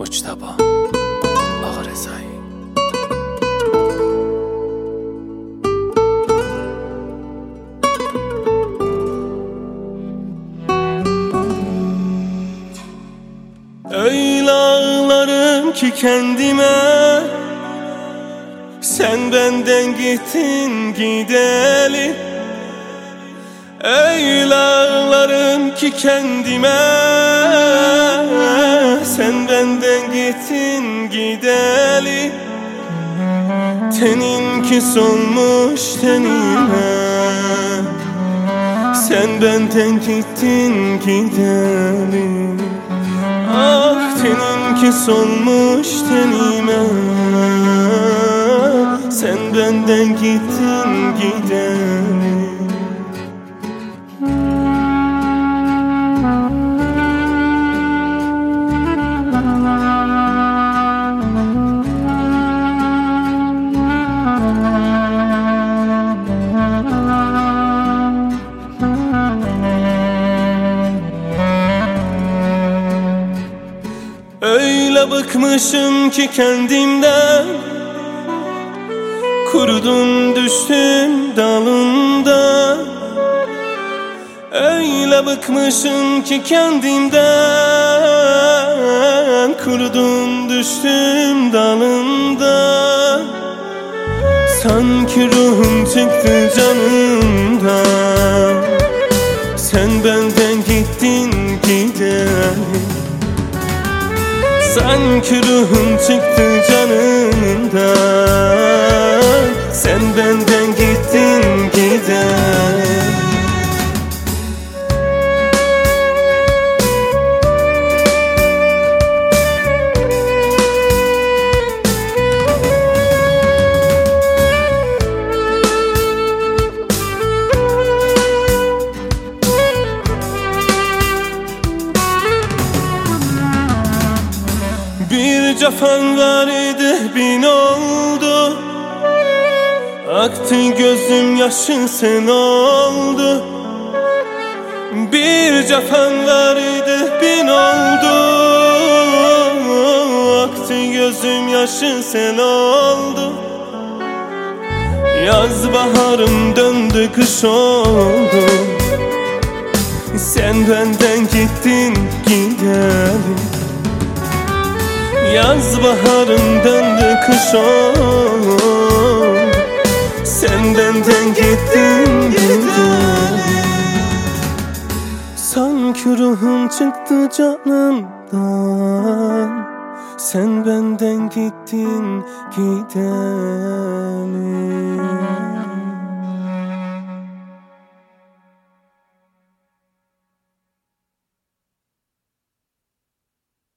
Mujtaba Ağrezai. Öyle ağlarım ki kendime, sen benden gittin gideli. Öyle ağlarım ki kendime, sen benden gittin gideli. Teninki solmuş tenime, sen benden gittin gideli. Ah, teninki solmuş tenime, sen benden gittin gideli. Öyle bıkmışım ki kendimden, kurudum düştüm dalında. Öyle bıkmışım ki kendimden, kurudum düştüm dalında. Sanki ruhum çıktı canımdan, sen benden gittin gideli. Sanki ruhum çıktı canımdan, sen benden gittin gideli. Bir cefan var idi, bin oldu. Aktı gözüm yaşı sen oldu. Bir cefan var idi, bin oldu. Aktı gözüm yaşı sen oldu. Yaz baharım döndü kış oldu. Sen benden gittin gideli. Yaz baharım döndü kış oldu. Sen benden gittin gideli. Sanki ruhum çıktı canımdan, sen benden gittin gideli.